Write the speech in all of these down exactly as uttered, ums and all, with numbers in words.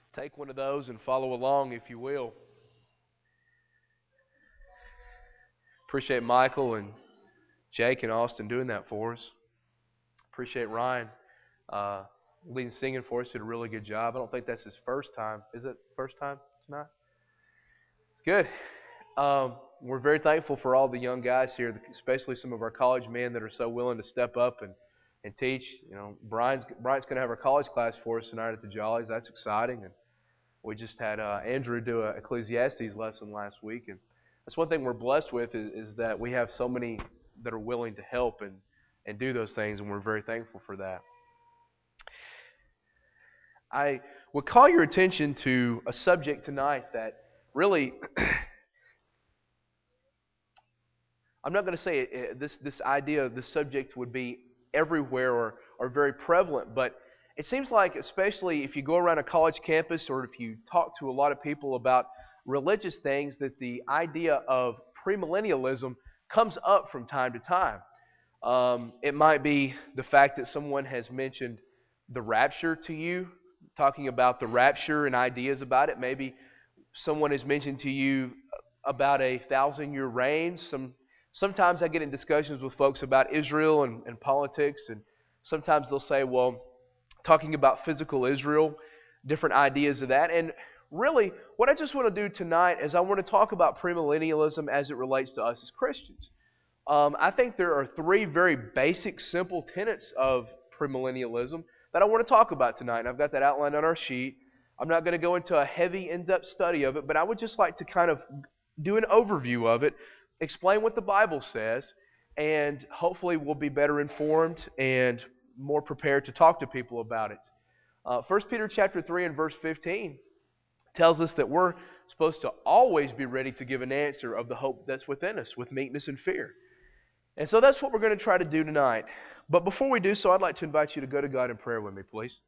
Take one of those and follow along if you will. Appreciate Michael and Jake and Austin doing that for us. Appreciate Ryan uh, leading singing for us. Did a really good job. I don't think that's his first time. Is it first time tonight? It's good. Um, we're very thankful for all the young guys here, especially some of our college men that are so willing to step up and, and teach. You know, Brian's Brian's going to have our college class for us tonight at the Jollies. That's exciting. And we just had uh, Andrew do an Ecclesiastes lesson last week, and that's one thing we're blessed with is, is that we have so many that are willing to help and, and do those things, and we're very thankful for that. I would call your attention to a subject tonight that really, I'm not going to say it, it, this this idea, this subject would be everywhere or, or very prevalent, but it seems like, especially if you go around a college campus or if you talk to a lot of people about religious things, that the idea of premillennialism comes up from time to time. Um, it might be the fact that someone has mentioned the rapture to you, talking about the rapture and ideas about it. Maybe someone has mentioned to you about a thousand-year reign. Some sometimes I get in discussions with folks about Israel and, and politics, and sometimes they'll say, well, talking about physical Israel, different ideas of that. And really, what I just want to do tonight is I want to talk about premillennialism as it relates to us as Christians. Um, I think there are three very basic, simple tenets of premillennialism that I want to talk about tonight. And I've got that outlined on our sheet. I'm not going to go into a heavy, in-depth study of it, but I would just like to kind of do an overview of it, explain what the Bible says, and hopefully we'll be better informed and more prepared to talk to people about it. Uh, First Peter chapter three and verse fifteen tells us that we're supposed to always be ready to give an answer of the hope that's within us with meekness and fear. And so that's what we're going to try to do tonight. But before we do so, I'd like to invite you to go to God in prayer with me, please.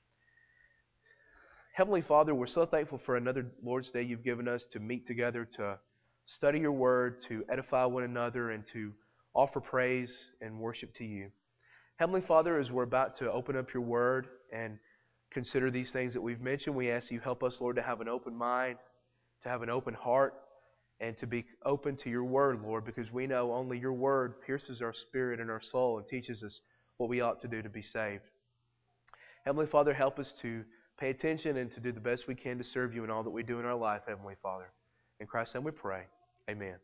Heavenly Father, we're so thankful for another Lord's Day you've given us to meet together, to study your word, to edify one another, and to offer praise and worship to you. Heavenly Father, as we're about to open up your word and consider these things that we've mentioned, we ask you help us, Lord, to have an open mind, to have an open heart, and to be open to your word, Lord, because we know only your word pierces our spirit and our soul and teaches us what we ought to do to be saved. Heavenly Father, help us to pay attention and to do the best we can to serve you in all that we do in our life, Heavenly Father. In Christ's name we pray. Amen.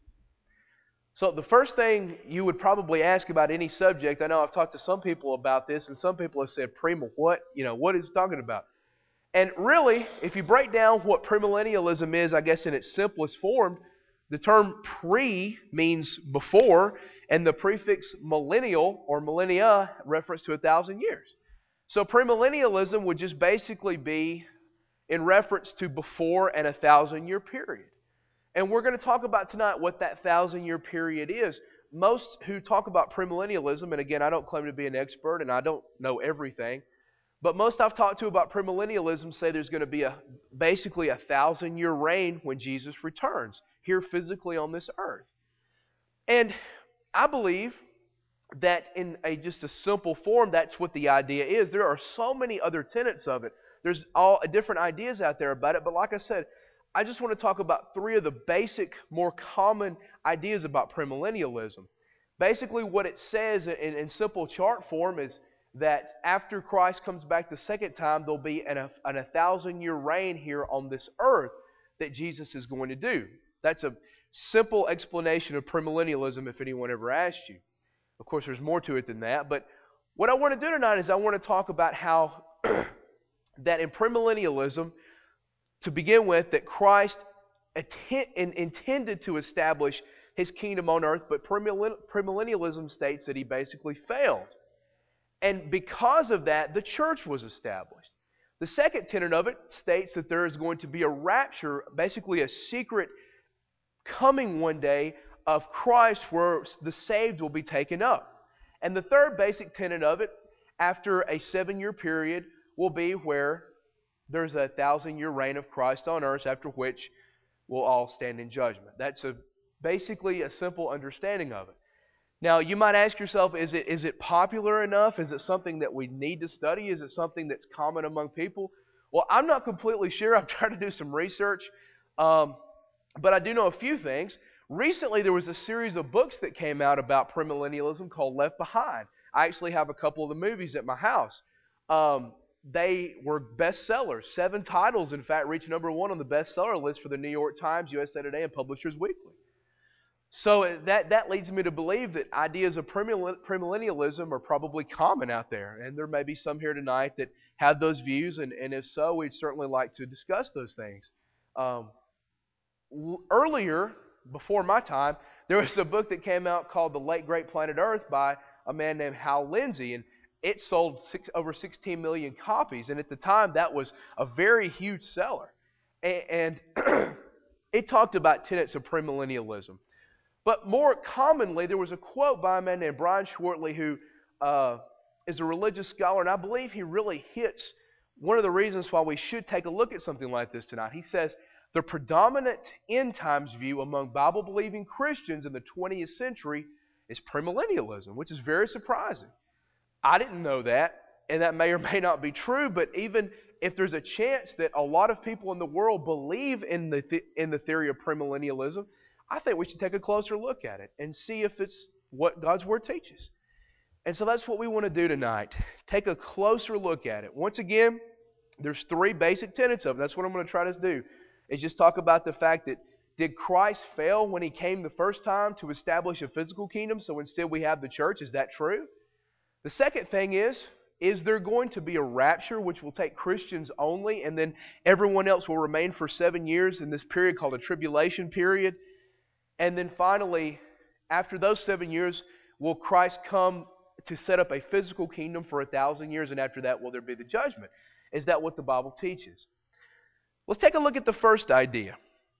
So the first thing you would probably ask about any subject, I know I've talked to some people about this, and some people have said, "Prema, what? You know, what is he talking about?" And really, if you break down what premillennialism is, I guess in its simplest form, the term pre means before, and the prefix millennial or millennia reference to a thousand years. So premillennialism would just basically be in reference to before and a thousand year period. And we're going to talk about tonight what that thousand-year period is. Most who talk about premillennialism, and again, I don't claim to be an expert and I don't know everything, but most I've talked to about premillennialism say there's going to be a basically a thousand-year reign when Jesus returns here physically on this earth. And I believe that in a just a simple form, that's what the idea is. There are so many other tenets of it. There's all different ideas out there about it, but like I said, I just want to talk about three of the basic, more common ideas about premillennialism. Basically, what it says in, in simple chart form is that after Christ comes back the second time, there'll be an, an a thousand-year reign here on this earth that Jesus is going to do. That's a simple explanation of premillennialism if anyone ever asked you. Of course, there's more to it than that, but what I want to do tonight is I want to talk about how that in premillennialism, to begin with, that Christ intended to establish His kingdom on earth, but premillennialism states that He basically failed. And because of that, the church was established. The second tenet of it states that there is going to be a rapture, basically a secret coming one day of Christ where the saved will be taken up. And the third basic tenet of it, after a seven-year period, will be where there's a thousand-year reign of Christ on earth, after which we'll all stand in judgment. That's a, basically a simple understanding of it. Now, you might ask yourself, is it is it popular enough? Is it something that we need to study? Is it something that's common among people? Well, I'm not completely sure. I've tried to do some research, um, but I do know a few things. Recently, there was a series of books that came out about premillennialism called Left Behind. I actually have a couple of the movies at my house. Um, they were bestsellers. Seven titles, in fact, reached number one on the bestseller list for the New York Times, U S A Today, and Publishers Weekly. So that, that leads me to believe that ideas of premillennialism are probably common out there. And there may be some here tonight that have those views, and, and if so, we'd certainly like to discuss those things. Um, l- earlier, before my time, there was a book that came out called The Late Great Planet Earth by a man named Hal Lindsey, and it sold six, over sixteen million copies. And at the time, that was a very huge seller. And, and it talked about tenets of premillennialism. But more commonly, there was a quote by a man named Brian Schwartley, who uh, is a religious scholar, and I believe he really hits one of the reasons why we should take a look at something like this tonight. He says, the predominant end times view among Bible-believing Christians in the twentieth century is premillennialism, which is very surprising. I didn't know that, and that may or may not be true, but even if there's a chance that a lot of people in the world believe in the, th- in the theory of premillennialism, I think we should take a closer look at it and see if it's what God's Word teaches. And so that's what we want to do tonight. Take a closer look at it. Once again, there's three basic tenets of it. That's what I'm going to try to do, is just talk about the fact that, did Christ fail when He came the first time to establish a physical kingdom, so instead we have the church? Is that true? The second thing is, is there going to be a rapture which will take Christians only, and then everyone else will remain for seven years in this period called a tribulation period? And then finally, after those seven years, will Christ come to set up a physical kingdom for a thousand years, and after that, will there be the judgment? Is that what the Bible teaches? Let's take a look at the first idea.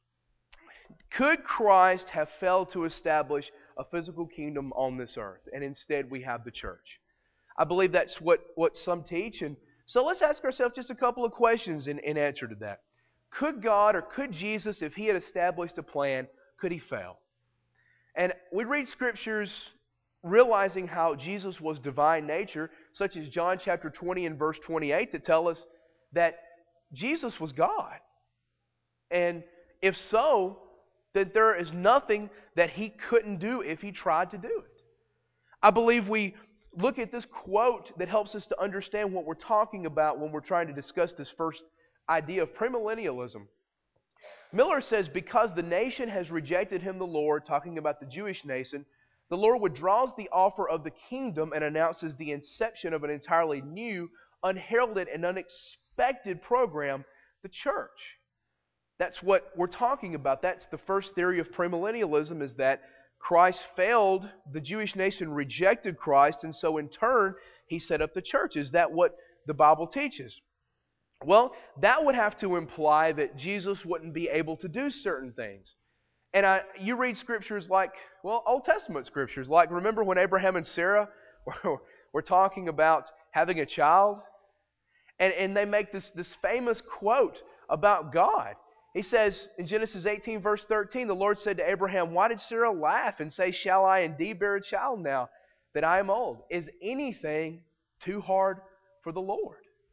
Could Christ have failed to establish a physical kingdom on this earth, and instead we have the church? I believe that's what, what some teach, and so let's ask ourselves just a couple of questions in, in answer to that. Could God, or could Jesus, if He had established a plan, could He fail? And we read scriptures realizing how Jesus was divine nature, such as John chapter twenty and verse twenty-eight, that tell us that Jesus was God. And if so, that there is nothing that He couldn't do if He tried to do it. I believe we look at this quote that helps us to understand what we're talking about when we're trying to discuss this first idea of premillennialism. Miller says, because the nation has rejected Him, the Lord, talking about the Jewish nation, the Lord withdraws the offer of the kingdom and announces the inception of an entirely new, unheralded, and unexpected program, the church. That's what we're talking about. That's the first theory of premillennialism, is that Christ failed, the Jewish nation rejected Christ, and so in turn, He set up the church. Is that what the Bible teaches? Well, that would have to imply that Jesus wouldn't be able to do certain things. And I, you read scriptures like, well, Old Testament scriptures, like remember when Abraham and Sarah were, were talking about having a child? And, and they make this, this famous quote about God. He says in Genesis eighteen, verse thirteen, the Lord said to Abraham, why did Sarah laugh and say, shall I indeed bear a child now that I am old? Is anything too hard for the Lord?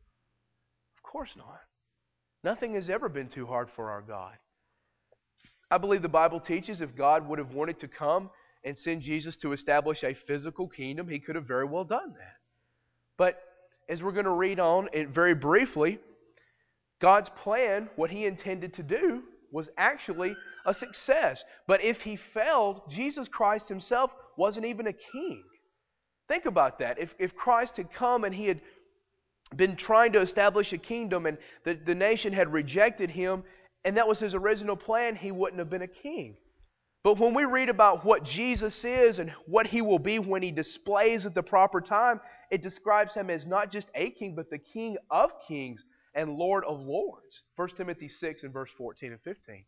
Of course not. Nothing has ever been too hard for our God. I believe the Bible teaches if God would have wanted to come and send Jesus to establish a physical kingdom, He could have very well done that. But as we're going to read on it very briefly, God's plan, what He intended to do, was actually a success. But if He failed, Jesus Christ Himself wasn't even a king. Think about that. If, if Christ had come and He had been trying to establish a kingdom and the, the nation had rejected Him, and that was His original plan, He wouldn't have been a king. But when we read about what Jesus is and what He will be when He displays at the proper time, it describes Him as not just a king, but the King of kings and Lord of lords. First Timothy six and verse fourteen and fifteen.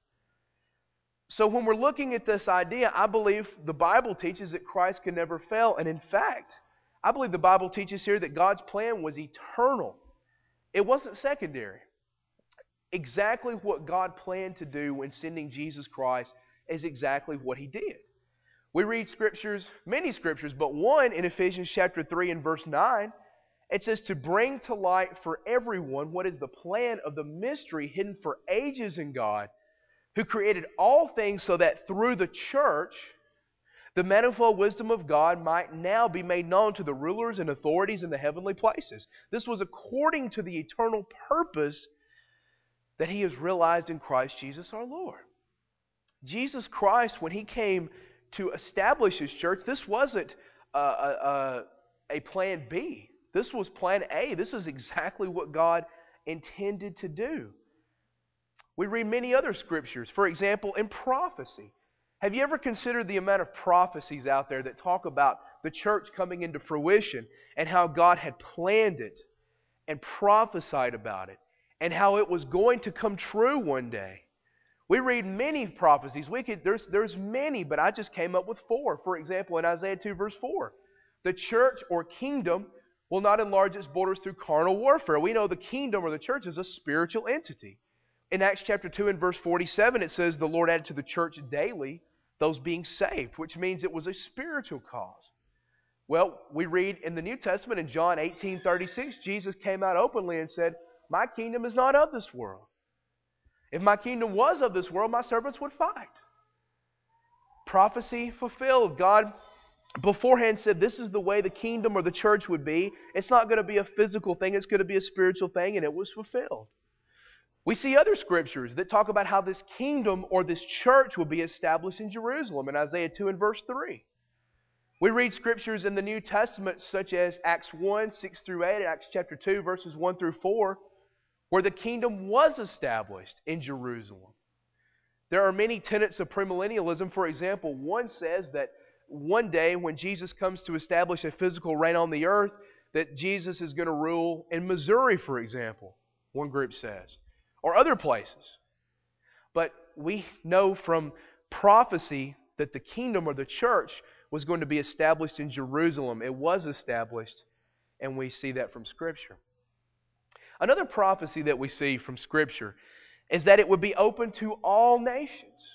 So when we're looking at this idea, I believe the Bible teaches that Christ can never fail. And in fact, I believe the Bible teaches here that God's plan was eternal. It wasn't secondary. Exactly what God planned to do when sending Jesus Christ is exactly what He did. We read scriptures, many scriptures, but one in Ephesians chapter three and verse nine, It says to bring to light for everyone what is the plan of the mystery hidden for ages in God, who created all things so that through the church the manifold wisdom of God might now be made known to the rulers and authorities in the heavenly places. This was according to the eternal purpose that He has realized in Christ Jesus our Lord. Jesus Christ, when He came to establish His church, this wasn't a, a, a plan B. This was plan A. This is exactly what God intended to do. We read many other scriptures. For example, in prophecy. Have you ever considered the amount of prophecies out there that talk about the church coming into fruition and how God had planned it and prophesied about it and how it was going to come true one day? We read many prophecies. We could, there's, there's many, but I just came up with four. For example, in Isaiah two verse four, the church or kingdom will not enlarge its borders through carnal warfare. We know the kingdom or the church is a spiritual entity. In Acts chapter two and verse forty-seven, it says the Lord added to the church daily those being saved, which means it was a spiritual cause. Well, we read in the New Testament in John eighteen thirty-six, Jesus came out openly and said, "My kingdom is not of this world. If my kingdom was of this world, my servants would fight." Prophecy fulfilled. God beforehand said this is the way the kingdom or the church would be. It's not going to be a physical thing, it's going to be a spiritual thing, and it was fulfilled. We see other scriptures that talk about how this kingdom or this church will be established in Jerusalem in Isaiah two and verse three. We read scriptures in the New Testament such as Acts one, six through eight, and Acts chapter two, verses one through four, where the kingdom was established in Jerusalem. There are many tenets of premillennialism. For example, one says that one day when Jesus comes to establish a physical reign on the earth, that Jesus is going to rule in Missouri, for example, one group says, or other places. But we know from prophecy that the kingdom or the church was going to be established in Jerusalem. It was established, and we see that from Scripture. Another prophecy that we see from Scripture is that it would be open to all nations.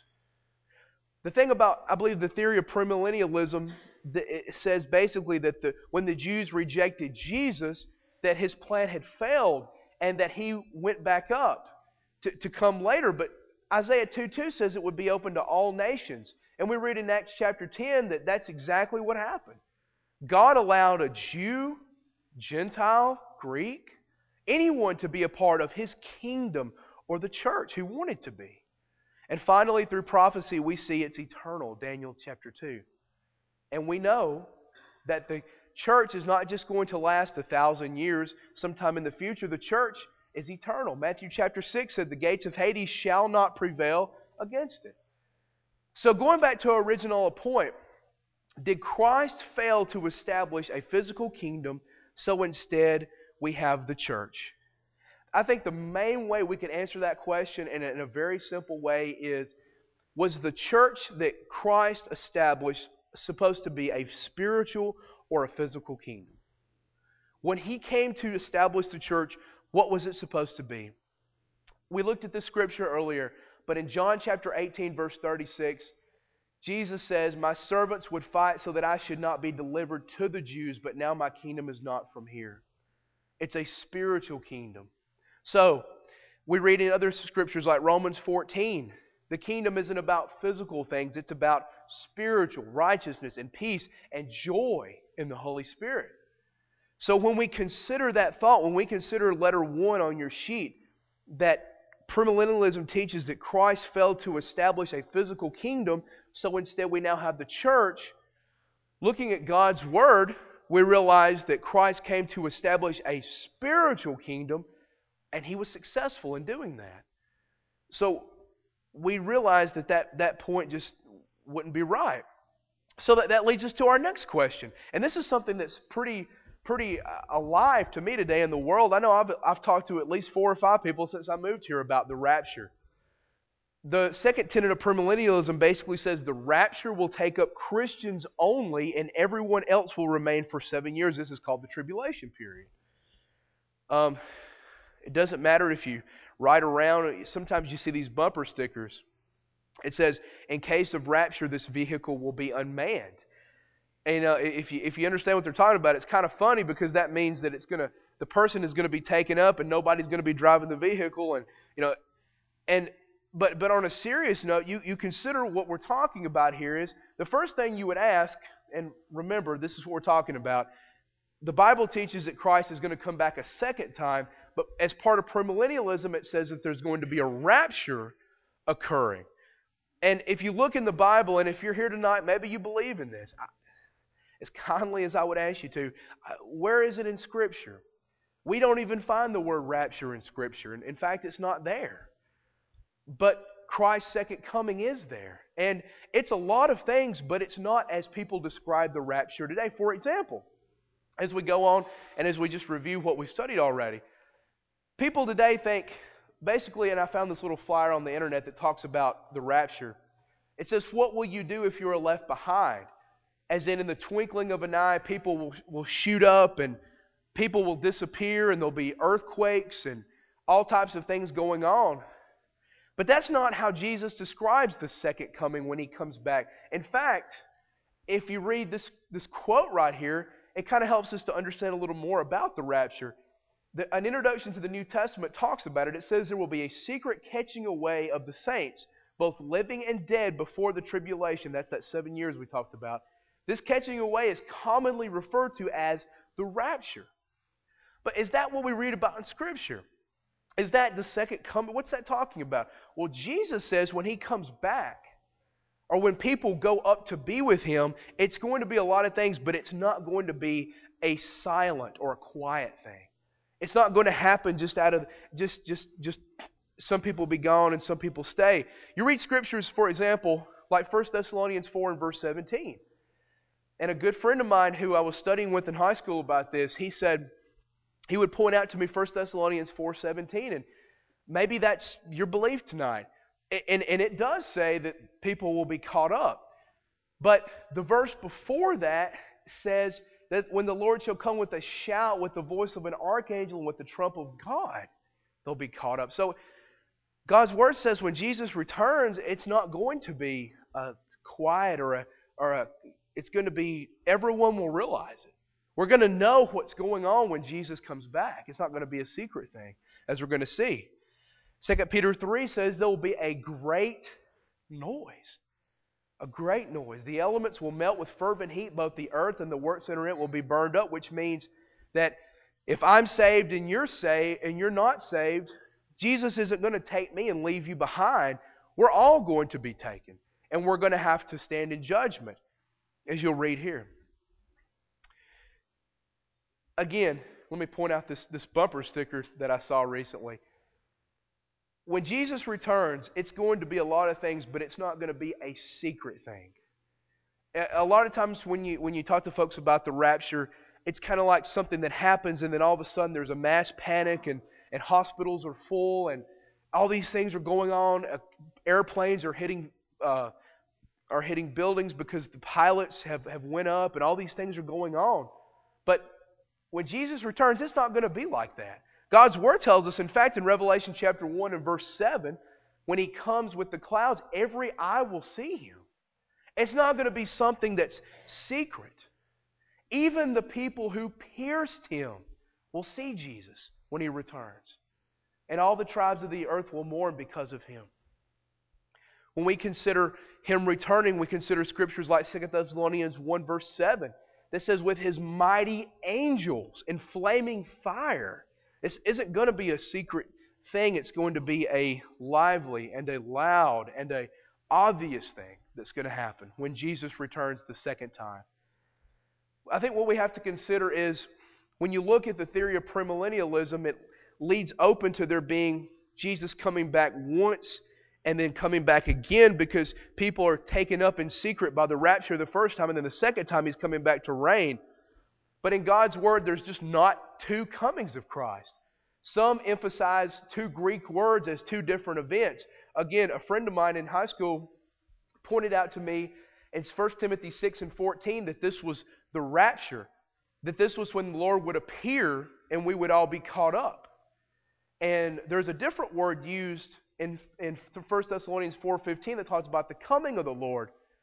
The thing about, I believe, the theory of premillennialism, it says basically that the, when the Jews rejected Jesus, that His plan had failed and that He went back up to, to come later. But Isaiah two two says it would be open to all nations. And we read in Acts chapter ten that that's exactly what happened. God allowed a Jew, Gentile, Greek, anyone to be a part of His kingdom or the church who wanted to be. And finally, through prophecy, we see it's eternal, Daniel chapter two. And we know that the church is not just going to last a thousand years. Sometime in the future, the church is eternal. Matthew chapter six said, "The gates of Hades shall not prevail against it." So going back to our original point, did Christ fail to establish a physical kingdom, so instead we have the church? I think the main way we can answer that question in a, in a very simple way is, was the church that Christ established supposed to be a spiritual or a physical kingdom? When He came to establish the church, what was it supposed to be? We looked at this scripture earlier, but in John chapter eighteen, verse thirty-six, Jesus says, "My servants would fight so that I should not be delivered to the Jews, but now my kingdom is not from here." It's a spiritual kingdom. So, we read in other scriptures like Romans fourteen, the kingdom isn't about physical things, it's about spiritual righteousness and peace and joy in the Holy Spirit. So when we consider that thought, when we consider letter one on your sheet, that premillennialism teaches that Christ failed to establish a physical kingdom, so instead we now have the church, looking at God's Word, we realize that Christ came to establish a spiritual kingdom, and He was successful in doing that. So we realize that that, that point just wouldn't be right. So that, that leads us to our next question. And this is something that's pretty pretty alive to me today in the world. I know I've, I've talked to at least four or five people since I moved here about the rapture. The second tenet of premillennialism basically says the rapture will take up Christians only and everyone else will remain for seven years. This is called the tribulation period. Um, it doesn't matter if you ride around. Sometimes you see these bumper stickers. It says, "In case of rapture, this vehicle will be unmanned." And uh, if you if you understand what they're talking about, it's kind of funny because that means that it's gonna the person is gonna be taken up and nobody's gonna be driving the vehicle, and you know, and but but on a serious note, you you consider what we're talking about here is the first thing you would ask, and remember this is what we're talking about. The Bible teaches that Christ is going to come back a second time, but as part of premillennialism, it says that there's going to be a rapture occurring. And if you look in the Bible, and if you're here tonight, maybe you believe in this. As kindly as I would ask you to, where is it in Scripture? We don't even find the word rapture in Scripture. In fact, it's not there. But Christ's second coming is there. And it's a lot of things, but it's not as people describe the rapture today. For example, as we go on and as we just review what we've studied already, people today think, basically, and I found this little flyer on the internet that talks about the rapture. It says, what will you do if you are left behind? As in, in the twinkling of an eye, people will, will shoot up and people will disappear and there'll be earthquakes and all types of things going on. But that's not how Jesus describes the second coming when He comes back. In fact, if you read this, this quote right here, it kind of helps us to understand a little more about the rapture. The, an introduction to the New Testament talks about it. It says there will be a secret catching away of the saints, both living and dead, before the tribulation. That's that seven years we talked about. This catching away is commonly referred to as the rapture. But is that what we read about in Scripture? Is that the second coming? What's that talking about? Well, Jesus says when He comes back, or when people go up to be with Him, it's going to be a lot of things, but it's not going to be a silent or a quiet thing. It's not going to happen just out of, just, just, just some people be gone and some people stay. You read Scriptures, for example, like First Thessalonians four and verse seventeen. And a good friend of mine who I was studying with in high school about this, he said, he would point out to me First Thessalonians four seventeen, and maybe that's your belief tonight. And, and it does say that people will be caught up. But the verse before that says that when the Lord shall come with a shout, with the voice of an archangel, and with the trump of God, they'll be caught up. So God's Word says when Jesus returns, it's not going to be a quiet or a, or a, it's going to be, everyone will realize it. We're going to know what's going on when Jesus comes back. It's not going to be a secret thing, as we're going to see. Second Peter three says there will be a great noise. A great noise. The elements will melt with fervent heat. Both the earth and the works that are in it will be burned up, which means that if I'm saved and you're saved and you're not saved, Jesus isn't going to take me and leave you behind. We're all going to be taken. And we're going to have to stand in judgment, as you'll read here. Again, let me point out this, this bumper sticker that I saw recently. When Jesus returns, it's going to be a lot of things, but it's not going to be a secret thing. A lot of times when you when you talk to folks about the rapture, it's kind of like something that happens and then all of a sudden there's a mass panic and, and hospitals are full and all these things are going on. Uh, airplanes are hitting uh, are hitting buildings because the pilots have, have went up and all these things are going on. But when Jesus returns, it's not going to be like that. God's Word tells us, in fact, in Revelation chapter one and verse seven, when He comes with the clouds, every eye will see Him. It's not going to be something that's secret. Even the people who pierced Him will see Jesus when He returns. And all the tribes of the earth will mourn because of Him. When we consider Him returning, we consider scriptures like Second Thessalonians one verse seven that says, with His mighty angels in flaming fire. This isn't going to be a secret thing. It's going to be a lively and a loud and a obvious thing that's going to happen when Jesus returns the second time. I think what we have to consider is when you look at the theory of premillennialism, it leads open to there being Jesus coming back once and then coming back again because people are taken up in secret by the rapture the first time and then the second time He's coming back to reign. But in God's Word, there's just not two comings of Christ. Some emphasize two Greek words as two different events. Again, a friend of mine in high school pointed out to me in First Timothy six and fourteen that this was the rapture, that this was when the Lord would appear and we would all be caught up. And there's a different word used in, in First Thessalonians four fifteen that talks about the coming of the Lord.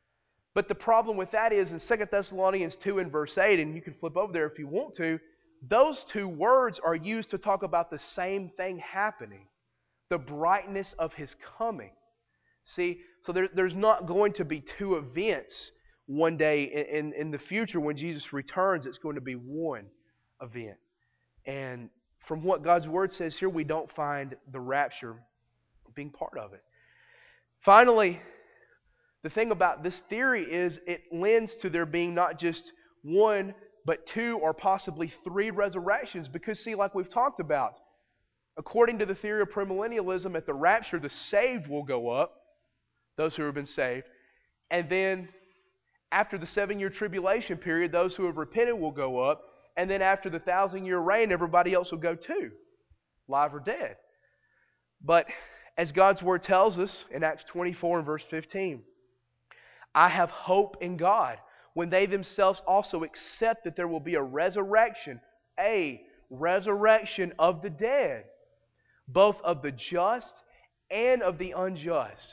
But the problem with that is in Second Thessalonians two and verse eight, and you can flip over there if you want to, those two words are used to talk about the same thing happening, the brightness of His coming. See, so there, there's not going to be two events one day in, in, in the future when Jesus returns. It's going to be one event. And from what God's Word says here, we don't find the rapture being part of it. Finally, the thing about this theory is it lends to there being not just one, but two or possibly three resurrections. Because, see, like we've talked about, according to the theory of premillennialism, at the rapture, the saved will go up, those who have been saved. And then after the seven-year tribulation period, those who have repented will go up. And then after the thousand-year reign, everybody else will go too, live or dead. But as God's Word tells us in Acts twenty-four and verse fifteen, I have hope in God when they themselves also accept that there will be a resurrection, a resurrection of the dead, both of the just and of the unjust.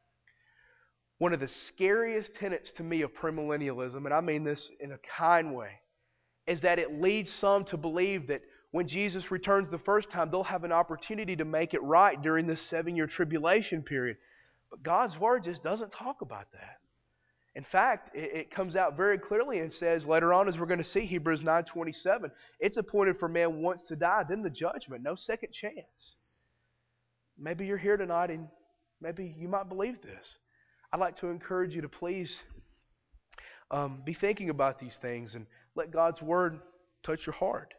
One of the scariest tenets to me of premillennialism, and I mean this in a kind way, is that it leads some to believe that when Jesus returns the first time, they'll have an opportunity to make it right during this seven-year tribulation period. But God's Word just doesn't talk about that. In fact, it, it comes out very clearly and says later on, as we're going to see, Hebrews nine twenty-seven, it's appointed for man once to die, then the judgment, no second chance. Maybe you're here tonight and maybe you might believe this. I'd like to encourage you to please um, be thinking about these things and let God's Word touch your heart.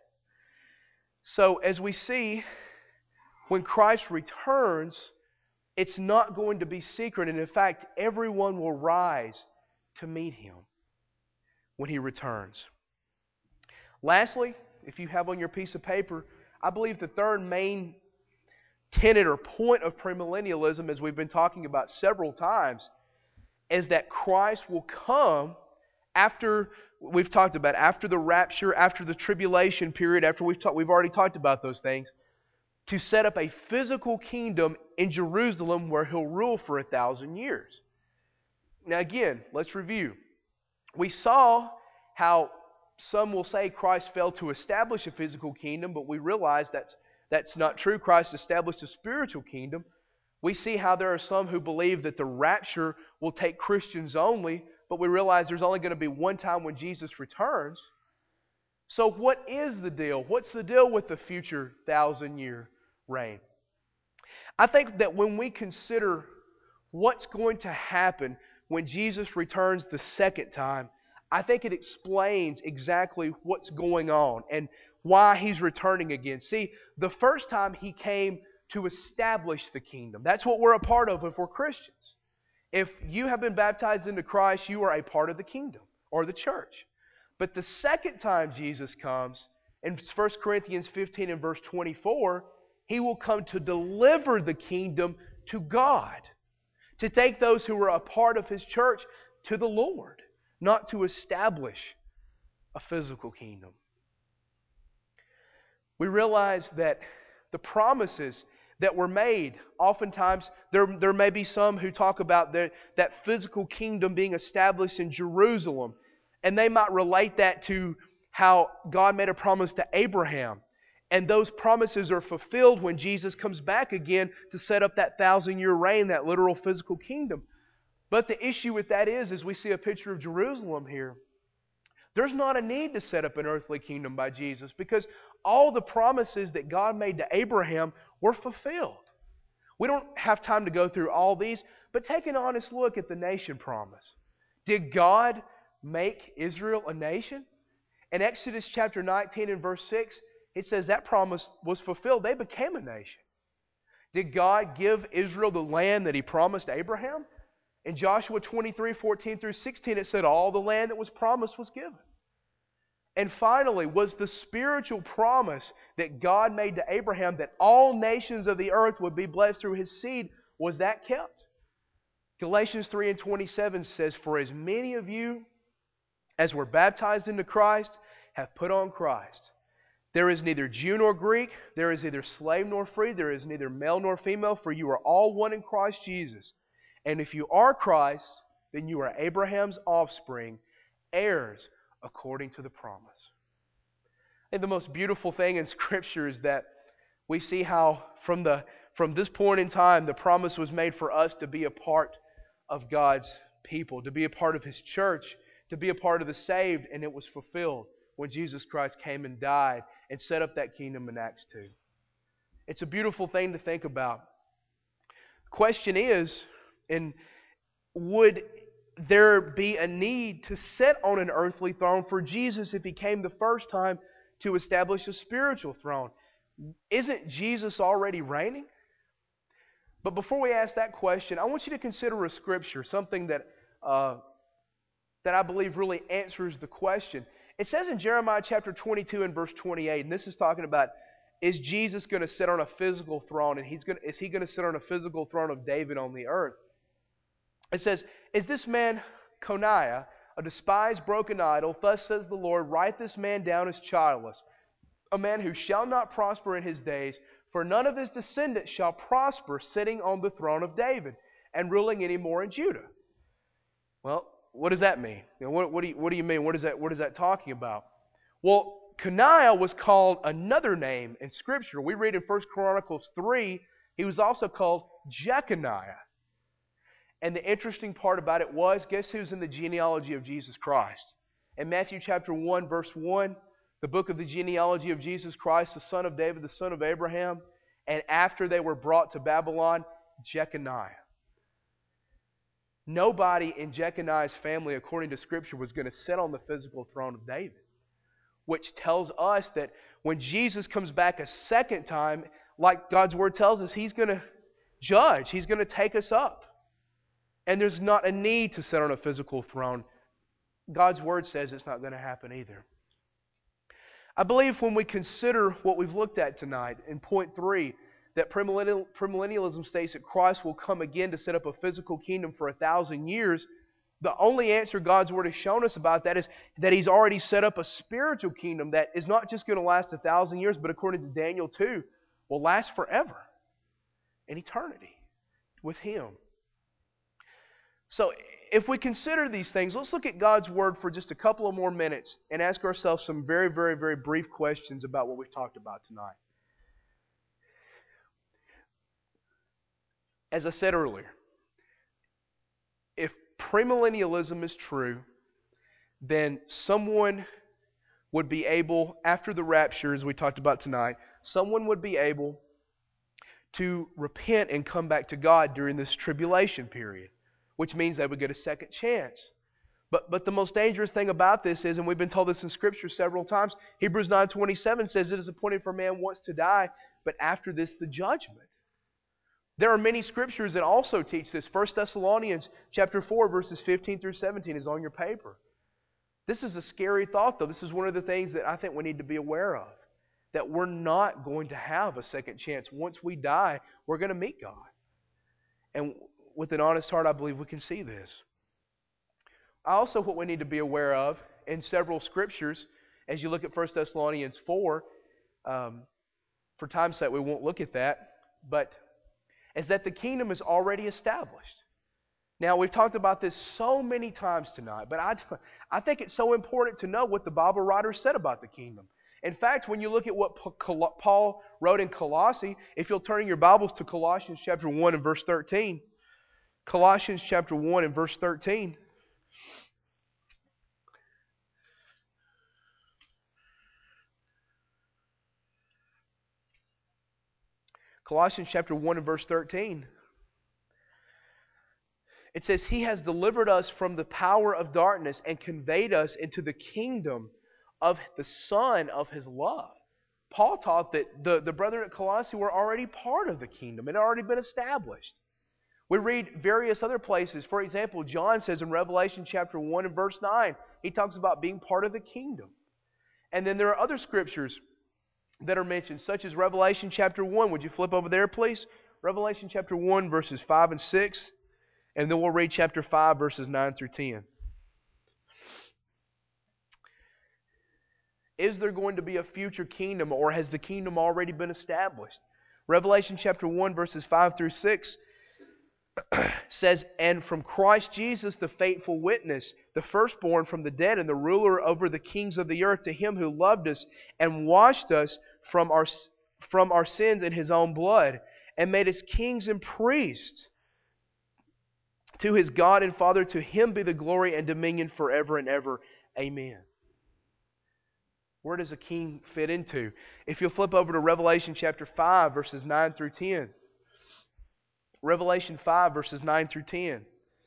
So as we see, when Christ returns, it's not going to be secret. And in fact, everyone will rise to meet Him when He returns. Lastly, if you have on your piece of paper, I believe the third main tenet or point of premillennialism, as we've been talking about several times, is that Christ will come after, we've talked about, after the rapture, after the tribulation period, after we've talked, we've already talked about those things, to set up a physical kingdom in Jerusalem where He'll rule for a thousand years. Now again, let's review. We saw how some will say Christ failed to establish a physical kingdom, but we realize that's, that's not true. Christ established a spiritual kingdom. We see how there are some who believe that the rapture will take Christians only, but we realize there's only going to be one time when Jesus returns. So what is the deal? What's the deal with the future thousand-year reign? I think that when we consider what's going to happen when Jesus returns the second time, I think it explains exactly what's going on and why He's returning again. See, the first time He came to establish the kingdom. That's what we're a part of if we're Christians. If you have been baptized into Christ, you are a part of the kingdom or the church. But the second time Jesus comes, in First Corinthians fifteen and verse twenty-four, He will come to deliver the kingdom to God, to take those who are a part of His church to the Lord, not to establish a physical kingdom. We realize that the promises that were made, oftentimes there, there may be some who talk about the, that physical kingdom being established in Jerusalem, and they might relate that to how God made a promise to Abraham. And those promises are fulfilled when Jesus comes back again to set up that thousand-year reign, that literal physical kingdom. But the issue with that is, as we see a picture of Jerusalem here, there's not a need to set up an earthly kingdom by Jesus because all the promises that God made to Abraham were fulfilled. We don't have time to go through all these, but take an honest look at the nation promise. Did God make Israel a nation? In Exodus chapter nineteen and verse six, it says that promise was fulfilled. They became a nation. Did God give Israel the land that He promised Abraham? In Joshua twenty-three, fourteen through sixteen, it said all the land that was promised was given. And finally, was the spiritual promise that God made to Abraham that all nations of the earth would be blessed through his seed, was that kept? Galatians three and twenty-seven says, for as many of you as were baptized into Christ have put on Christ. There is neither Jew nor Greek, there is neither slave nor free, there is neither male nor female, for you are all one in Christ Jesus. And if you are Christ, then you are Abraham's offspring, heirs according to the promise. And the most beautiful thing in Scripture is that we see how from the from this point in time, the promise was made for us to be a part of God's people, to be a part of His church, to be a part of the saved, and it was fulfilled when Jesus Christ came and died and set up that kingdom in Acts two. It's a beautiful thing to think about. The question is, and would there be a need to sit on an earthly throne for Jesus if He came the first time to establish a spiritual throne? Isn't Jesus already reigning? But before we ask that question, I want you to consider a scripture, something that uh, that I believe really answers the question. It says in Jeremiah chapter twenty-two and verse twenty-eight, and this is talking about, is Jesus going to sit on a physical throne, and he's going to, is He going to sit on a physical throne of David on the earth? It says, is this man Coniah, a despised broken idol? Thus says the Lord, write this man down as childless, a man who shall not prosper in his days, for none of his descendants shall prosper sitting on the throne of David and ruling any more in Judah. Well, what does that mean? You know, what, what, do you, what do you mean? What is that, what is that talking about? Well, Coniah was called another name in Scripture. We read in First Chronicles three, he was also called Jeconiah. And the interesting part about it was, guess who's in the genealogy of Jesus Christ? In Matthew chapter one, verse one, the book of the genealogy of Jesus Christ, the son of David, the son of Abraham, and after they were brought to Babylon, Jeconiah. Nobody in Jeconiah's family, according to Scripture, was going to sit on the physical throne of David, which tells us that when Jesus comes back a second time, like God's Word tells us, He's going to judge. He's going to take us up. And there's not a need to sit on a physical throne. God's Word says it's not going to happen either. I believe when we consider what we've looked at tonight in point three, that premillennial, premillennialism states that Christ will come again to set up a physical kingdom for a thousand years, the only answer God's Word has shown us about that is that He's already set up a spiritual kingdom that is not just going to last a thousand years, but according to Daniel two, will last forever, in eternity, with Him. So, if we consider these things, let's look at God's Word for just a couple of more minutes and ask ourselves some very, very, very brief questions about what we've talked about tonight. As I said earlier, if premillennialism is true, then someone would be able, after the rapture, as we talked about tonight, someone would be able to repent and come back to God during this tribulation period, which means they would get a second chance. But but the most dangerous thing about this is, and we've been told this in Scripture several times, Hebrews nine twenty-seven says it is appointed for man once to die, but after this the judgment. There are many Scriptures that also teach this. First Thessalonians chapter four, verses fifteen through seventeen is on your paper. This is a scary thought, though. This is one of the things that I think we need to be aware of. That we're not going to have a second chance. Once we die, we're going to meet God. And with an honest heart, I believe we can see this. Also, what we need to be aware of in several Scriptures, as you look at First Thessalonians four, um, for time's sake we won't look at that, but is that the kingdom is already established. Now, we've talked about this so many times tonight, but I, I think it's so important to know what the Bible writers said about the kingdom. In fact, when you look at what Paul wrote in Colossae, if you'll turn your Bibles to Colossians chapter one and verse thirteen, Colossians chapter one and verse thirteen. Colossians chapter one and verse thirteen. It says, He has delivered us from the power of darkness and conveyed us into the kingdom of the Son of His love. Paul taught that the, the brethren at Colossae were already part of the kingdom. It had already been established. We read various other places. For example, John says in Revelation chapter one and verse nine, he talks about being part of the kingdom. And then there are other Scriptures that are mentioned, such as Revelation chapter one. Would you flip over there, please? Revelation chapter one, verses five and six. And then we'll read chapter five, verses nine through ten. Is there going to be a future kingdom, or has the kingdom already been established? Revelation chapter one, verses five through six says, and from Christ Jesus, the faithful witness, the firstborn from the dead and the ruler over the kings of the earth, to Him who loved us and washed us from our, from our sins in His own blood, and made us kings and priests to His God and Father. To Him be the glory and dominion forever and ever. Amen. Where does a king fit into? If you'll flip over to Revelation chapter five, verses nine through ten. Revelation five, verses nine through ten.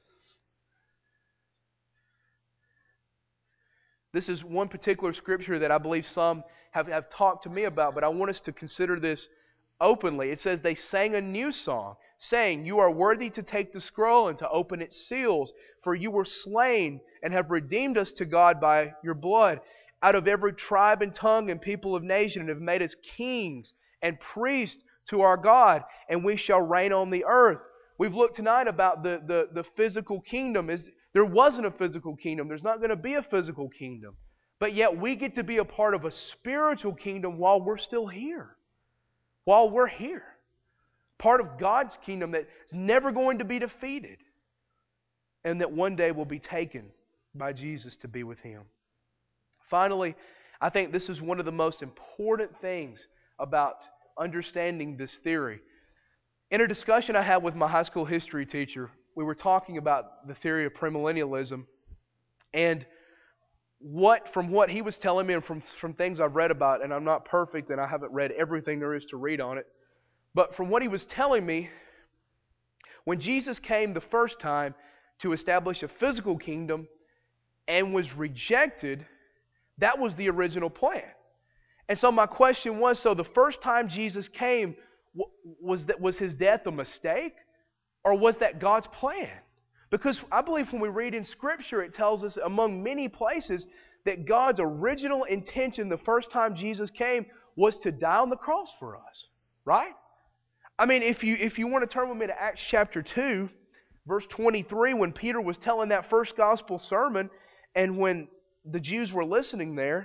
This is one particular scripture that I believe some have, have talked to me about, but I want us to consider this openly. It says, they sang a new song, saying, you are worthy to take the scroll and to open its seals, for you were slain and have redeemed us to God by your blood out of every tribe and tongue and people of nation, and have made us kings and priests to our God, and we shall reign on the earth. We've looked tonight about the, the, the physical kingdom. Is There wasn't a physical kingdom. There's not going to be a physical kingdom. But yet we get to be a part of a spiritual kingdom while we're still here. While we're here. Part of God's kingdom that's never going to be defeated. And that one day will be taken by Jesus to be with Him. Finally, I think this is one of the most important things about understanding this theory. In a discussion I had with my high school history teacher, we were talking about the theory of premillennialism, and what from what he was telling me and from, from things I've read about, and I'm not perfect and I haven't read everything there is to read on it, but from what he was telling me, when Jesus came the first time to establish a physical kingdom and was rejected, that was the original plan. And so my question was, so the first time Jesus came, was that was His death a mistake? Or was that God's plan? Because I believe when we read in Scripture, it tells us among many places that God's original intention the first time Jesus came was to die on the cross for us. Right? I mean, if you if you want to turn with me to Acts chapter two, verse twenty-three, when Peter was telling that first gospel sermon, and when the Jews were listening there,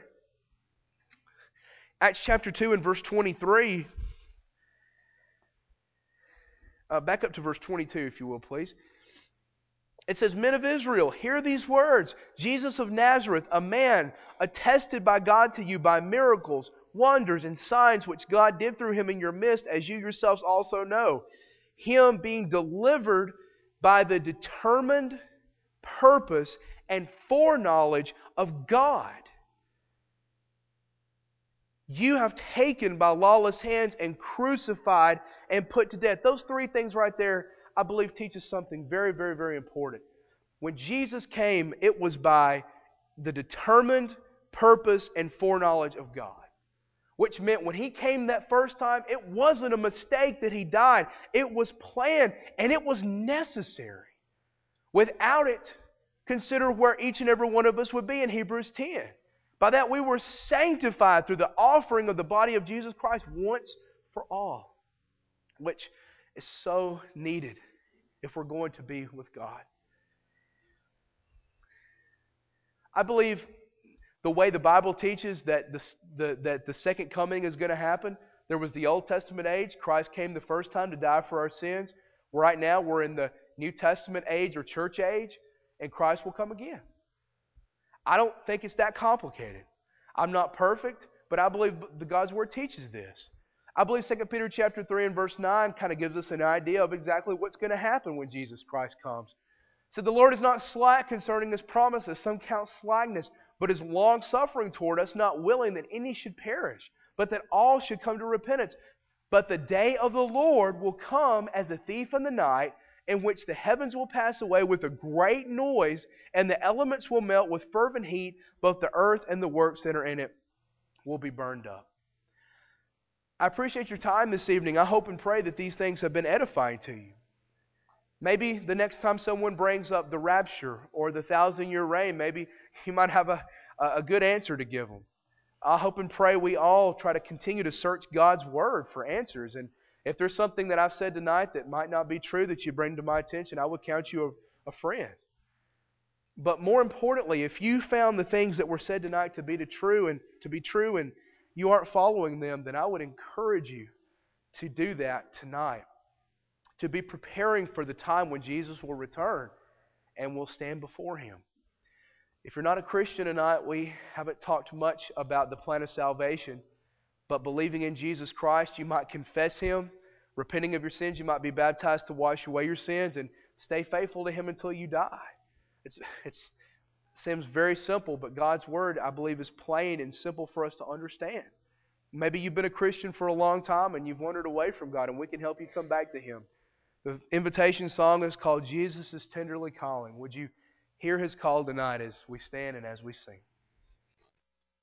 Acts chapter two and verse twenty-three, uh, back up to verse twenty-two if you will please. It says, men of Israel, hear these words. Jesus of Nazareth, a man attested by God to you by miracles, wonders, and signs which God did through Him in your midst, as you yourselves also know. Him being delivered by the determined purpose and foreknowledge of God, you have taken by lawless hands and crucified and put to death. Those three things right there, I believe, teach us something very, very, very important. When Jesus came, it was by the determined purpose and foreknowledge of God. Which meant when He came that first time, it wasn't a mistake that He died. It was planned and it was necessary. Without it, consider where each and every one of us would be in Hebrews ten. By that we were sanctified through the offering of the body of Jesus Christ once for all. Which is so needed if we're going to be with God. I believe the way the Bible teaches that the, the, that the second coming is going to happen, there was the Old Testament age. Christ came the first time to die for our sins. Right now we're in the New Testament age or church age, and Christ will come again. I don't think it's that complicated. I'm not perfect, but I believe the God's Word teaches this. I believe Second Peter chapter three and verse nine kind of gives us an idea of exactly what's going to happen when Jesus Christ comes. It said, the Lord is not slack concerning His promises, some count slackness, but is long-suffering toward us, not willing that any should perish, but that all should come to repentance. But the day of the Lord will come as a thief in the night, in which the heavens will pass away with a great noise, and the elements will melt with fervent heat, both the earth and the works that are in it will be burned up. I appreciate your time this evening. I hope and pray that these things have been edifying to you. Maybe the next time someone brings up the rapture or the thousand-year reign, maybe you might have a, a good answer to give them. I hope and pray we all try to continue to search God's Word for answers. And if there's something that I've said tonight that might not be true that you bring to my attention, I would count you a, a friend. But more importantly, if you found the things that were said tonight to be to true and to be true and you aren't following them, then I would encourage you to do that tonight. to be preparing for the time when Jesus will return and we'll stand before Him. If you're not a Christian tonight, we haven't talked much about the plan of salvation, but believing in Jesus Christ, you might confess Him. Repenting of your sins, you might be baptized to wash away your sins and stay faithful to Him until you die. It's, it's, it seems very simple, but God's Word, I believe, is plain and simple for us to understand. Maybe you've been a Christian for a long time and you've wandered away from God, and we can help you come back to Him. The invitation song is called Jesus is Tenderly Calling. Would you hear His call tonight as we stand and as we sing?